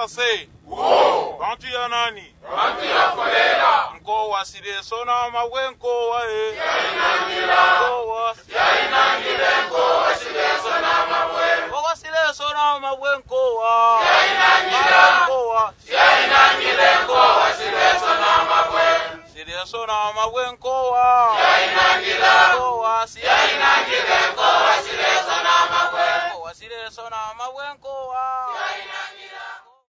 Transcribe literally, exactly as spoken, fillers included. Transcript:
say. Wo. Bantu ya nani? Bantu ya Folela. Mko wa sile sona mawe mko wa e. Yainangila. Mko wa. Yainangile mko wa sile sona mawe. Mko wa sile sona mawe mko wa. Yainangila. Mko wa. Yainangile mko wa sile sona mawe. Sile sona mawe mko wa. Yainangila.